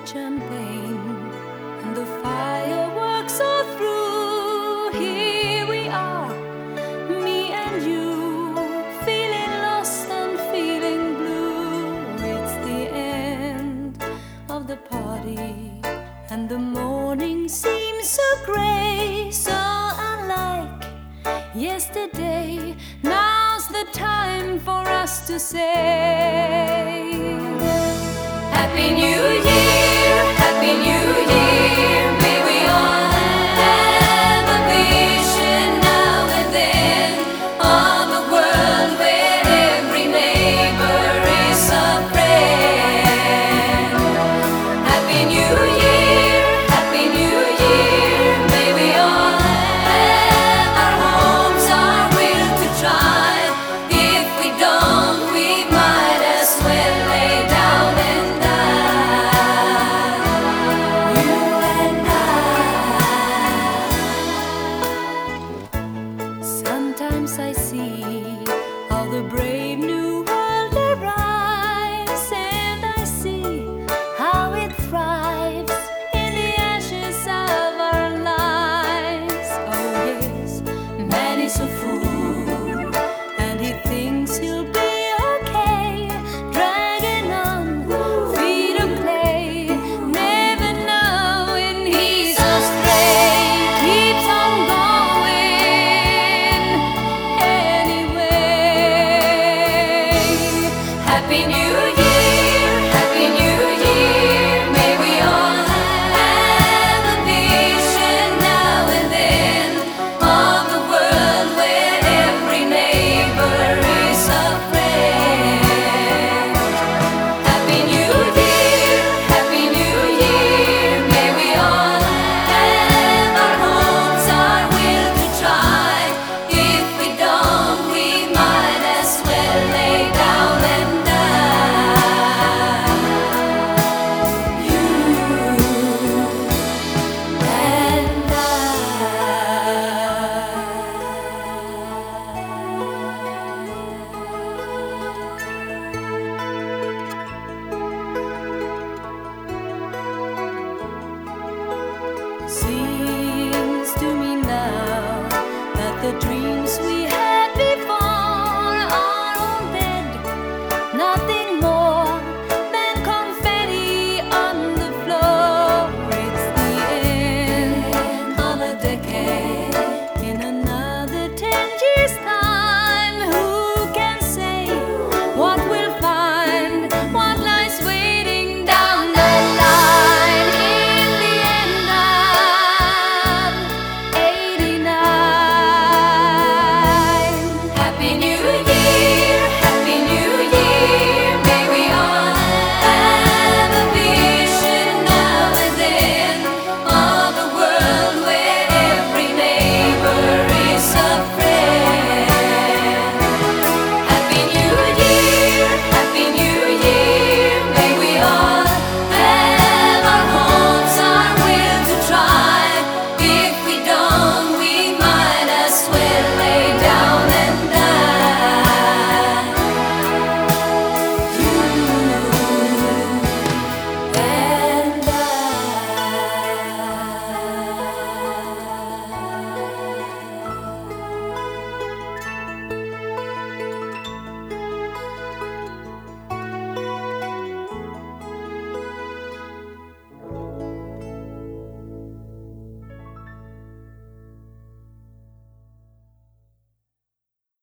champagne and the fireworks are through. Here we are, me and you, feeling lost and feeling blue. It's the end of the party and the morning seems so grey, so unlike yesterday. Now's the time for us to say Happy New Year, Happy New Year. May we all have a vision now and then of a world where every neighbor is a friend. Happy New Year, Happy New Year. May we all have our homes, our will to try. If we don't, we might as well lay down and die. You and I. Sometimes I see how the brave new world arrives, and I see how it thrives in the ashes of our lives. Oh yes, man is a fool, and he thinks he'll be okay, dragging on, feet of clay, never knowing he's astray. Keeps on going anyway. Happy New Year, Happy New Year. May we all have a vision now and then of a world where every neighbor is a friend. Happy New Year, Happy New Year. May we all have our homes, our will to try. If we don't, we might as well lay down and die. You and I. Seems to me now that the dream